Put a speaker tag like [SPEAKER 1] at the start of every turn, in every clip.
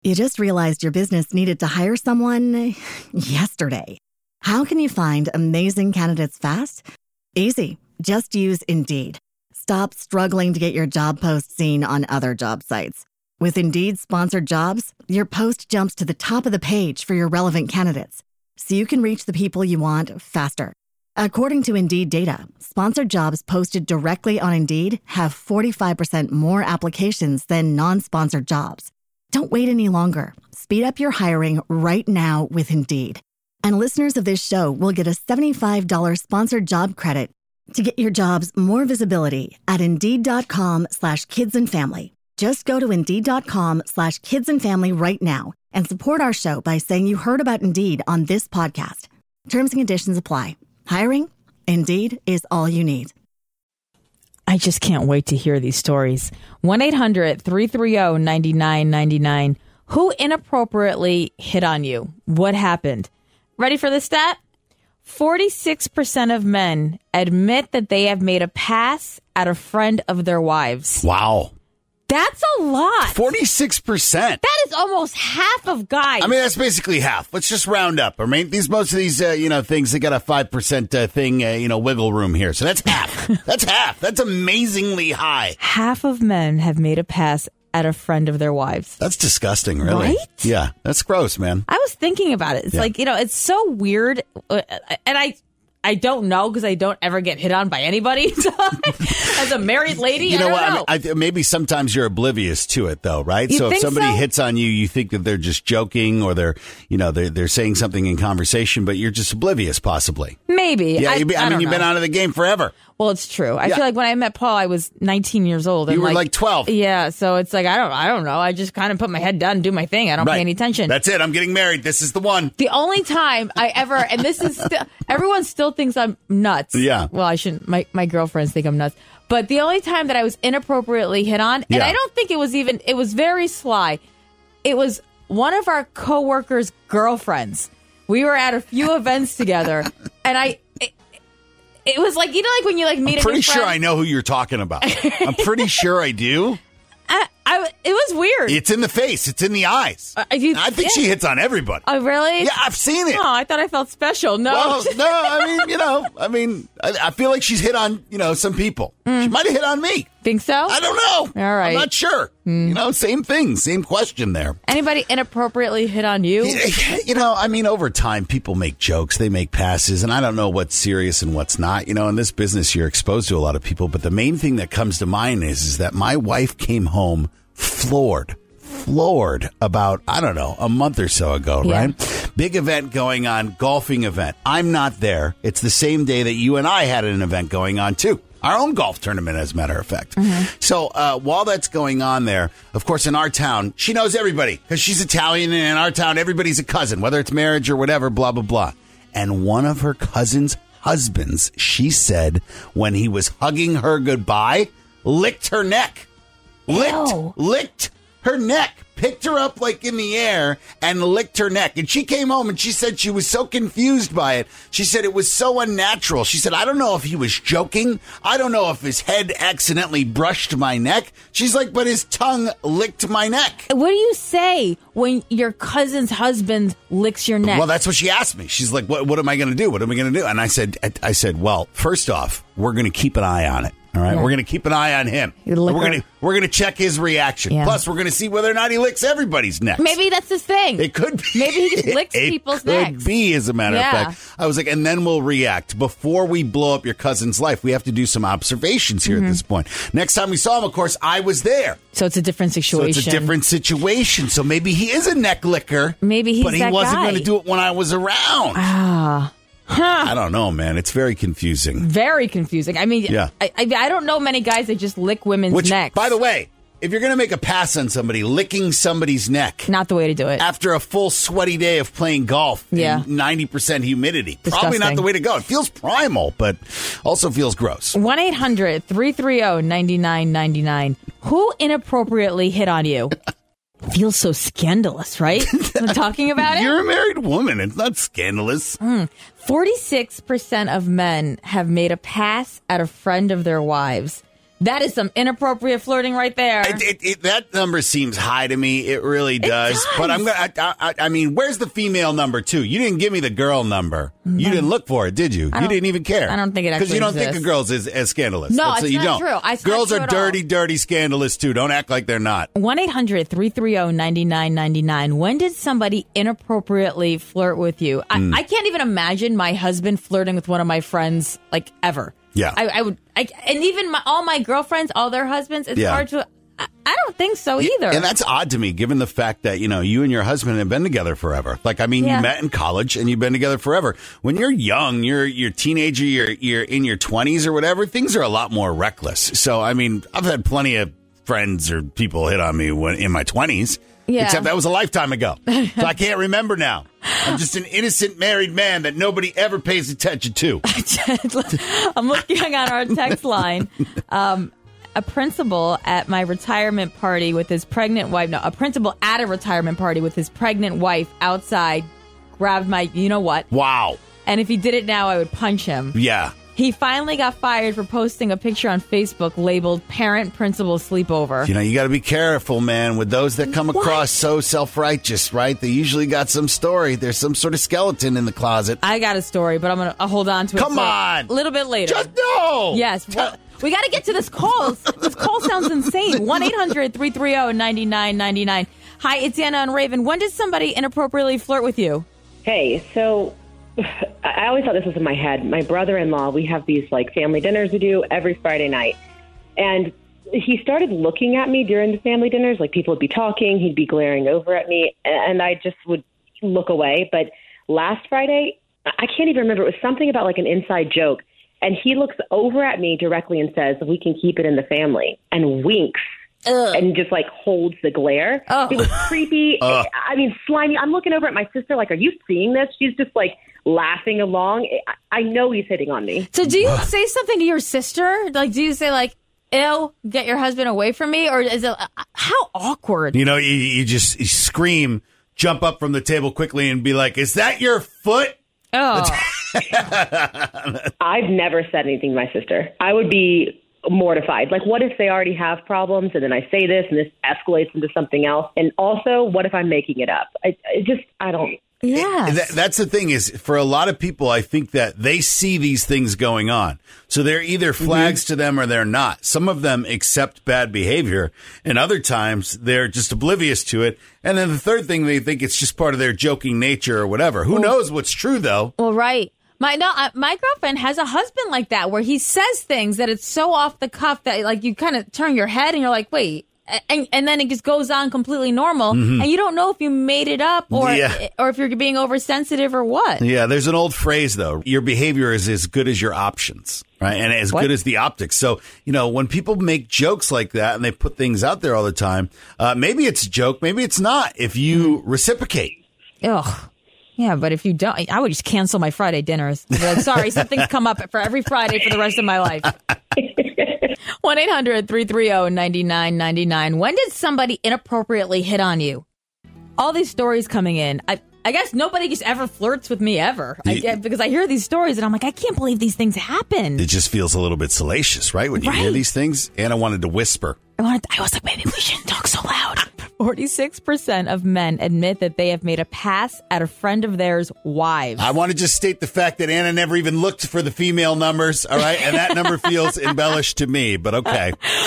[SPEAKER 1] You just realized your business needed to hire someone yesterday. How can you find amazing candidates fast? Easy. Just use Indeed. Stop struggling to get your job post seen on other job sites. With Indeed sponsored jobs, your post jumps to the top of the page for your relevant candidates, so you can reach the people you want faster. According to Indeed data, sponsored jobs posted directly on Indeed have 45% more applications than non-sponsored jobs. Don't wait any longer. Speed up your hiring right now with Indeed. And listeners of this show will get a $75 sponsored job credit to get your jobs more visibility at Indeed.com/kidsandfamily. Just go to Indeed.com/kidsandfamily right now and support our show by saying you heard about Indeed on this podcast. Terms and conditions apply. Hiring? Indeed is all you need.
[SPEAKER 2] I just can't wait to hear these stories. 1-800-330-9999. Who inappropriately hit on you? What happened? Ready for the stat? 46% of men admit that they have made a pass at a friend of their wives.
[SPEAKER 3] Wow.
[SPEAKER 2] That's a lot.
[SPEAKER 3] 46%.
[SPEAKER 2] That is almost half of guys.
[SPEAKER 3] I mean, that's basically half. Let's just round up. I mean, most of these, things, they got a 5% thing, wiggle room here. So that's half. That's half. That's amazingly high.
[SPEAKER 2] Half of men have made a pass at a friend of their wives.
[SPEAKER 3] That's disgusting, really.
[SPEAKER 2] Right?
[SPEAKER 3] Yeah, that's gross, man.
[SPEAKER 2] I was thinking about it. It's like, it's so weird. And I don't know because I don't ever get hit on by anybody. As a married lady, I don't know.
[SPEAKER 3] I mean, maybe sometimes you're oblivious to it, though, right?
[SPEAKER 2] You
[SPEAKER 3] so if
[SPEAKER 2] think
[SPEAKER 3] somebody
[SPEAKER 2] so?
[SPEAKER 3] hits on you, you think that they're just joking or they're saying something in conversation, but you're just oblivious, possibly.
[SPEAKER 2] Maybe.
[SPEAKER 3] Yeah,
[SPEAKER 2] I don't
[SPEAKER 3] you've been
[SPEAKER 2] know.
[SPEAKER 3] out of the game forever.
[SPEAKER 2] Well, it's true. I feel like when I met Paul, I was 19 years old. And
[SPEAKER 3] You were like 12.
[SPEAKER 2] Yeah, so it's like, I don't know. I just kind of put my head down and do my thing. I don't pay any attention.
[SPEAKER 3] That's it. I'm getting married. This is the one.
[SPEAKER 2] The only time I ever, and this is still, everyone still thinks I'm nuts.
[SPEAKER 3] Yeah.
[SPEAKER 2] Well, I shouldn't. My girlfriends think I'm nuts. But the only time that I was inappropriately hit on, and I don't think it was very sly. It was one of our coworkers' girlfriends. We were at a few events together, and it was like, like when you meet a new friend.
[SPEAKER 3] I'm pretty sure I know who you're talking about. I'm pretty sure I do.
[SPEAKER 2] It was weird.
[SPEAKER 3] It's in the face. It's in the eyes. I think she hits on everybody.
[SPEAKER 2] Oh, really?
[SPEAKER 3] Yeah, I've seen it.
[SPEAKER 2] Oh, I thought I felt special. No.
[SPEAKER 3] Well, no, I feel like she's hit on, some people. She might have hit on me.
[SPEAKER 2] Think so?
[SPEAKER 3] I don't know.
[SPEAKER 2] All right.
[SPEAKER 3] I'm not sure. Same thing. Same question there.
[SPEAKER 2] Anybody inappropriately hit on you?
[SPEAKER 3] Over time, people make jokes. They make passes. And I don't know what's serious and what's not. In this business, you're exposed to a lot of people. But the main thing that comes to mind is that my wife came home floored about, a month or so ago, right? Big event going on, golfing event. I'm not there. It's the same day that you and I had an event going on, too. Our own golf tournament, as a matter of fact. So while that's going on there, of course, in our town, she knows everybody because she's Italian. And in our town, everybody's a cousin, whether it's marriage or whatever, blah, blah, blah. And one of her cousin's husbands, she said, when he was hugging her goodbye, licked her neck. Licked her neck. Picked her up in the air and licked her neck. And she came home and she said she was so confused by it. She said it was so unnatural. She said, I don't know if he was joking. I don't know if his head accidentally brushed my neck. She's like, but his tongue licked my neck.
[SPEAKER 2] What do you say when your cousin's husband licks your neck?
[SPEAKER 3] Well, that's what she asked me. She's like, what am I going to do? What am I going to do? And I said, well, first off, we're going to keep an eye on it. All right, we're going to keep an eye on him. We're going to check his reaction. Yeah. Plus, we're going to see whether or not he licks everybody's necks.
[SPEAKER 2] Maybe that's his thing.
[SPEAKER 3] It could be.
[SPEAKER 2] Maybe he just licks people's necks.
[SPEAKER 3] It could be, as a matter of fact. I was like, and then we'll react. Before we blow up your cousin's life, we have to do some observations here at this point. Next time we saw him, of course, I was there.
[SPEAKER 2] So it's a different situation.
[SPEAKER 3] So maybe he is a neck licker.
[SPEAKER 2] Maybe he's
[SPEAKER 3] but he wasn't going to do it when I was around. I don't know, man. It's very confusing.
[SPEAKER 2] Very confusing. I mean, I don't know many guys that just lick women's necks.
[SPEAKER 3] By the way, if you're going to make a pass on somebody, licking somebody's neck.
[SPEAKER 2] Not the way to do it.
[SPEAKER 3] After a full sweaty day of playing golf in 90% humidity.
[SPEAKER 2] Disgusting.
[SPEAKER 3] Probably not the way to go. It feels primal, but also feels gross.
[SPEAKER 2] 1-800-330-9999. Who inappropriately hit on you? Feels so scandalous, right? I'm talking about it.
[SPEAKER 3] You're a married woman. It's not scandalous.
[SPEAKER 2] 46% of men have made a pass at a friend of their wives. That is some inappropriate flirting right there.
[SPEAKER 3] That number seems high to me. It really does. But I mean, where's the female number too? You didn't give me the girl number. You didn't look for it, did you? You didn't even care.
[SPEAKER 2] I don't think it actually
[SPEAKER 3] because you don't
[SPEAKER 2] exists.
[SPEAKER 3] think of girls as scandalous.
[SPEAKER 2] No, it's
[SPEAKER 3] you
[SPEAKER 2] not
[SPEAKER 3] don't.
[SPEAKER 2] true.
[SPEAKER 3] Girls are dirty, scandalous too. Don't act like they're not.
[SPEAKER 2] 1-800-330-9999. When did somebody inappropriately flirt with you? I can't even imagine my husband flirting with one of my friends like ever.
[SPEAKER 3] Yeah,
[SPEAKER 2] I would, and even all my girlfriends, all their husbands. It's hard to. I don't think so either.
[SPEAKER 3] And that's odd to me, given the fact that you and your husband have been together forever. Like, I mean, you met in college and you've been together forever. When you're young, you're a teenager, you're in your 20s or whatever. Things are a lot more reckless. So, I mean, I've had plenty of friends or people hit on me in my 20s. Yeah. Except that was a lifetime ago. So I can't remember now. I'm just an innocent married man that nobody ever pays attention to.
[SPEAKER 2] I'm looking on our text line. A principal at my retirement party with his pregnant wife. No, a principal at a retirement party with his pregnant wife outside grabbed my you-know-what.
[SPEAKER 3] Wow.
[SPEAKER 2] And if he did it now, I would punch him.
[SPEAKER 3] Yeah.
[SPEAKER 2] He finally got fired for posting a picture on Facebook labeled parent-principal sleepover.
[SPEAKER 3] You got to be careful, man, with those that come across so self-righteous, right? They usually got some story. There's some sort of skeleton in the closet.
[SPEAKER 2] I got a story, but I'm going to hold on to it.
[SPEAKER 3] Come on!
[SPEAKER 2] A little bit later.
[SPEAKER 3] Just no!
[SPEAKER 2] Yes. We got to get to this call. This call sounds insane. 1-800-330-9999. Hi, it's Anna and Raven. When did somebody inappropriately flirt with you?
[SPEAKER 4] Hey, so I always thought this was in my head. My brother-in-law, we have these family dinners we do every Friday night. And he started looking at me during the family dinners. Like, people would be talking, he'd be glaring over at me, and I just would look away. But last Friday, I can't even remember. It was something about an inside joke. And he looks over at me directly and says, "We can keep it in the family," and winks. Ugh. And just holds the glare. Oh. It was creepy. I mean, slimy. I'm looking over at my sister are you seeing this? She's just laughing along. I know he's hitting on me.
[SPEAKER 2] So do you say something to your sister? Do you say ew, get your husband away from me? Or is it, how awkward?
[SPEAKER 3] You just scream, jump up from the table quickly and be like, "Is that your foot?"
[SPEAKER 2] Oh.
[SPEAKER 4] I've never said anything to my sister. I would be mortified. What if they already have problems and then I say this and this escalates into something else? And also, what if I'm making it up? I don't.
[SPEAKER 2] Yeah.
[SPEAKER 3] That's the thing is, for a lot of people, I think that they see these things going on. So they're either flags to them or they're not. Some of them accept bad behavior, and other times they're just oblivious to it. And then the third thing, they think it's just part of their joking nature or whatever. Who knows what's true, though?
[SPEAKER 2] Well, right. My girlfriend has a husband like that, where he says things that it's so off the cuff that you kind of turn your head and you're like, wait. And then it just goes on completely normal, and you don't know if you made it up or if you're being oversensitive or what.
[SPEAKER 3] Yeah, there's an old phrase, though. Your behavior is as good as your options, right? And as good as the optics. So, when people make jokes like that and they put things out there all the time, maybe it's a joke, maybe it's not, if you reciprocate.
[SPEAKER 2] Ugh. Yeah, but if you don't, I would just cancel my Friday dinners. I'd be like, sorry, something's come up for every Friday for the rest of my life. 1-800-330-9999. When did somebody inappropriately hit on you? All these stories coming in. I guess nobody just ever flirts with me ever. Because I hear these stories and I'm like, I can't believe these things happen.
[SPEAKER 3] It just feels a little bit salacious, right? When you hear these things. Anna wanted to whisper.
[SPEAKER 2] I was like, maybe we shouldn't talk so loud. 46% of men admit that they have made a pass at a friend of theirs' wives.
[SPEAKER 3] I want to just state the fact that Anna never even looked for the female numbers, all right? And that number feels embellished to me, but okay.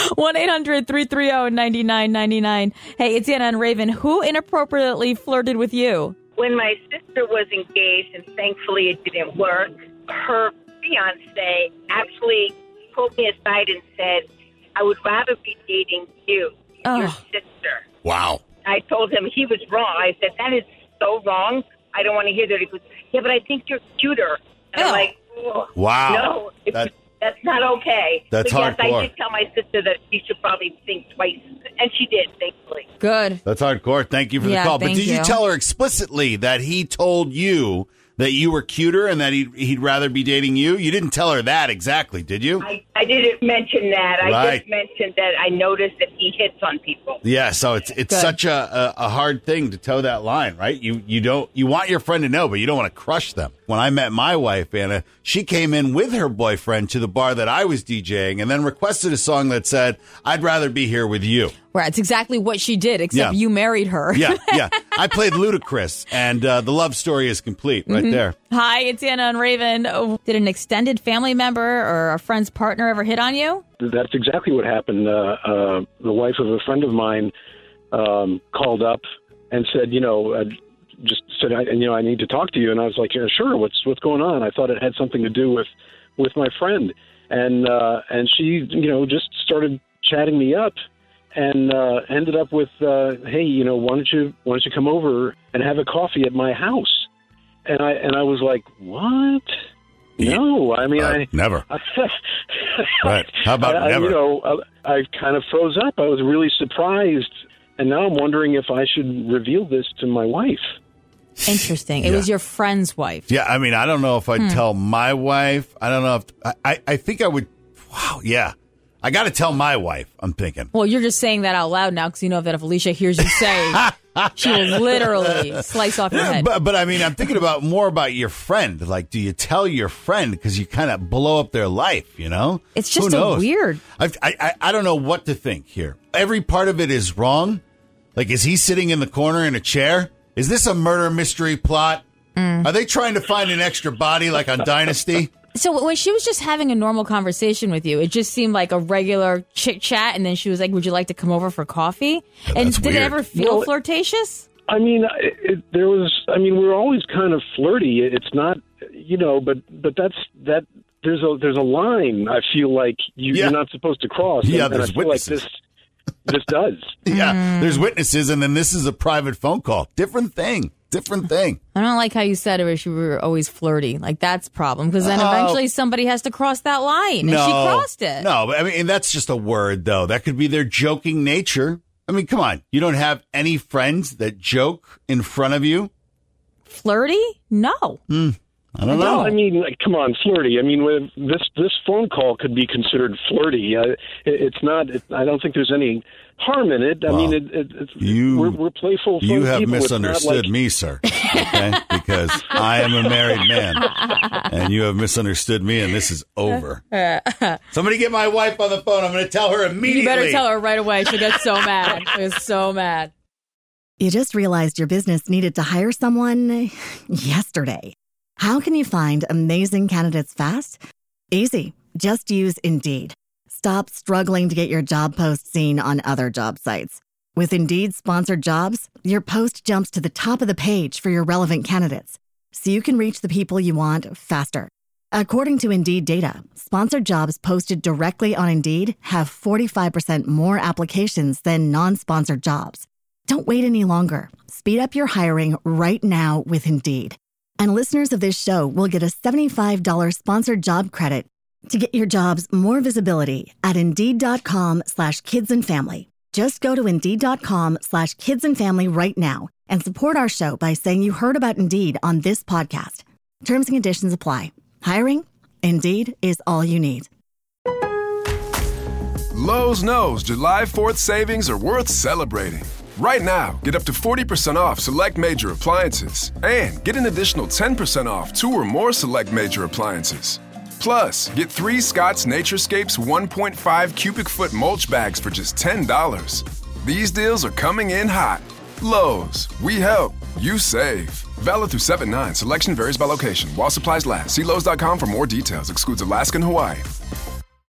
[SPEAKER 2] 1-800-330-9999. Hey, it's Anna and Raven. Who inappropriately flirted with you?
[SPEAKER 5] When my sister was engaged, and thankfully it didn't work, her fiancé actually pulled me aside and said, "I would rather be dating you, your sister."
[SPEAKER 3] Wow.
[SPEAKER 5] I told him he was wrong. I said, "That is so wrong. I don't want to hear that." He goes, "Yeah, but I think you're cuter." And I'm like, oh,
[SPEAKER 3] wow.
[SPEAKER 5] No, that's not okay.
[SPEAKER 3] That's
[SPEAKER 5] hardcore.
[SPEAKER 3] Yes,
[SPEAKER 5] I did tell my sister that she should probably think twice, and she did, thankfully.
[SPEAKER 2] Good.
[SPEAKER 3] That's hardcore. Thank you for the call. But did you tell her explicitly that he told you That you were cuter and that he'd rather be dating you? You didn't tell her that exactly, did you?
[SPEAKER 5] I didn't mention that.
[SPEAKER 3] Right.
[SPEAKER 5] I just mentioned that I noticed that he hits on people.
[SPEAKER 3] Yeah, so it's such a hard thing to toe that line, right? You want your friend to know, but you don't want to crush them. When I met my wife, Anna, she came in with her boyfriend to the bar that I was DJing and then requested a song that said, "I'd rather be here with you."
[SPEAKER 2] Right, it's exactly what she did, except you married her.
[SPEAKER 3] Yeah. I played Ludacris, and the love story is complete right there.
[SPEAKER 2] Hi, it's Anna and Raven. Did an extended family member or a friend's partner ever hit on you?
[SPEAKER 6] That's exactly what happened. The wife of a friend of mine called up and said, just said, I need to talk to you. And I was like, yeah, sure. What's going on? I thought it had something to do with my friend. And she, just started chatting me up and ended up with, hey, why don't you come over and have a coffee at my house? And I was like, what? No, I mean,
[SPEAKER 3] never. Right. How about never?
[SPEAKER 6] I kind of froze up. I was really surprised. And now I'm wondering if I should reveal this to my wife.
[SPEAKER 2] Interesting. It was your friend's wife.
[SPEAKER 3] Yeah, I mean, I don't know if I'd tell my wife. I don't know if I think I would. Wow, yeah. I got to tell my wife, I'm thinking.
[SPEAKER 2] Well, you're just saying that out loud now because you know that if Alicia hears you say, she will literally slice off your head.
[SPEAKER 3] But I mean, I'm thinking more about your friend. Like, do you tell your friend because you kind of blow up their life,
[SPEAKER 2] It's just so weird.
[SPEAKER 3] I don't know what to think here. Every part of it is wrong. Like, is he sitting in the corner in a chair? Is this a murder mystery plot? Are they trying to find an extra body like on Dynasty?
[SPEAKER 2] So when she was just having a normal conversation with you, it just seemed like a regular chit chat, and then she was like, "Would you like to come over for coffee?" And did it ever feel flirtatious?
[SPEAKER 6] I mean, we were always kind of flirty. It's not, but that's there's a line. I feel like you're not supposed to cross.
[SPEAKER 3] Yeah,
[SPEAKER 6] and
[SPEAKER 3] there's
[SPEAKER 6] I feel
[SPEAKER 3] witnesses.
[SPEAKER 6] like this does.
[SPEAKER 3] Yeah, there's witnesses, and then this is a private phone call. Different thing.
[SPEAKER 2] I don't like how you said it, you were always flirty. Like, that's a problem, because then eventually somebody has to cross that line, and she crossed it.
[SPEAKER 3] No, I mean, that's just a word, though. That could be their joking nature. I mean, come on. You don't have any friends that joke in front of you?
[SPEAKER 2] Flirty? No.
[SPEAKER 3] I don't know.
[SPEAKER 6] I mean, come on, flirty. I mean, this phone call could be considered flirty. It's not. I don't think there's any harm in it. I mean, we're playful.
[SPEAKER 3] You have
[SPEAKER 6] people.
[SPEAKER 3] misunderstood me, sir. Okay, because I am a married man, and you have misunderstood me, and this is over. Somebody get my wife on the phone. I'm going to tell her immediately.
[SPEAKER 2] You better tell her right away. She'll get so mad. She'll get so mad.
[SPEAKER 1] You just realized your business needed to hire someone yesterday. How can you find amazing candidates fast? Easy. Just use Indeed. Stop struggling to get your job post seen on other job sites. With Indeed sponsored jobs, your post jumps to the top of the page for your relevant candidates, so you can reach the people you want faster. According to Indeed data, sponsored jobs posted directly on Indeed have 45% more applications than non-sponsored jobs. Don't wait any longer. Speed up your hiring right now with Indeed. And listeners of this show will get a $75 sponsored job credit to get your jobs more visibility at Indeed.com/kidsandfamily. Just go to Indeed.com/kidsandfamily right now and support our show by saying you heard about Indeed on this podcast. Terms and conditions apply. Hiring? Indeed is all you need.
[SPEAKER 7] Lowe's knows July 4th savings are worth celebrating. Right now, get up to 40% off select major appliances and get an additional 10% off 2 or more select major appliances. Plus, get 3 Scott's Naturescapes 1.5 cubic foot mulch bags for just $10. These deals are coming in hot. Lowe's, we help, you save. Valid through 7/9. Selection varies by location. While supplies last. See Lowe's.com for more details. Excludes Alaska and Hawaii.